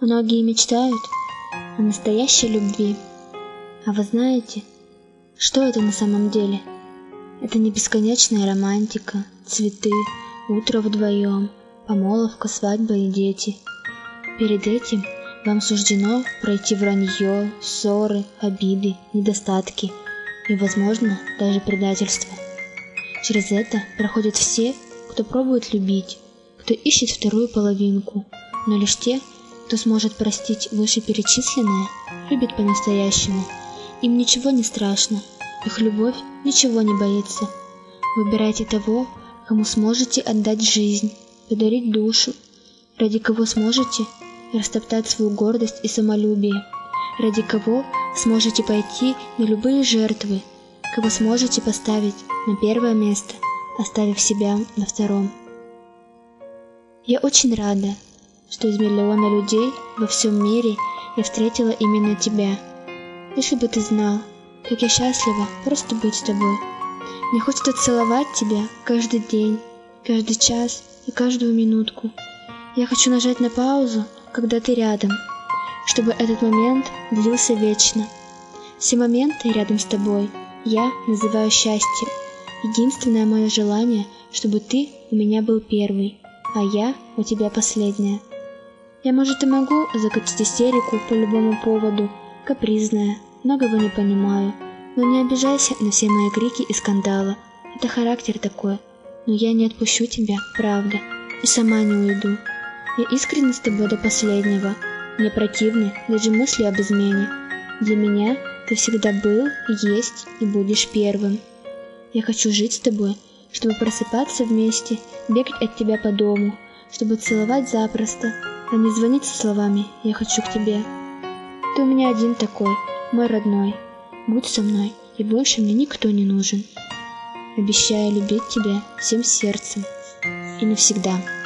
Многие мечтают о настоящей любви. А вы знаете, что это на самом деле? Это не бесконечная романтика, цветы, утро вдвоем, помолвка, свадьба и дети. Перед этим вам суждено пройти вранье, ссоры, обиды, недостатки и, возможно, даже предательство. Через это проходят все, кто пробует любить, кто ищет вторую половинку, но лишь те, кто сможет простить вышеперечисленное, любит по-настоящему. Им ничего не страшно, их любовь ничего не боится. Выбирайте того, кому сможете отдать жизнь, подарить душу, ради кого сможете растоптать свою гордость и самолюбие, ради кого сможете пойти на любые жертвы, кого сможете поставить на первое место, оставив себя на втором. Я очень рада, что из миллиона людей во всем мире я встретила именно тебя. Если бы ты знал, как я счастлива просто быть с тобой. Мне хочется целовать тебя каждый день, каждый час и каждую минутку. Я хочу нажать на паузу, когда ты рядом, чтобы этот момент длился вечно. Все моменты рядом с тобой я называю счастьем. Единственное мое желание, чтобы ты у меня был первый, а я у тебя последняя. Я, может, и могу закатить истерику по любому поводу, капризная, многого не понимаю, но не обижайся на все мои крики и скандалы. Это характер такой, но я не отпущу тебя, правда, и сама не уйду. Я искренне с тобой до последнего. Мне противны даже мысли об измене. Для меня ты всегда был, есть и будешь первым. Я хочу жить с тобой, чтобы просыпаться вместе, бегать от тебя по дому, чтобы целовать запросто, а не звонить со словами «я хочу к тебе». Ты у меня один такой, мой родной. Будь со мной, и больше мне никто не нужен. Обещаю любить тебя всем сердцем и навсегда.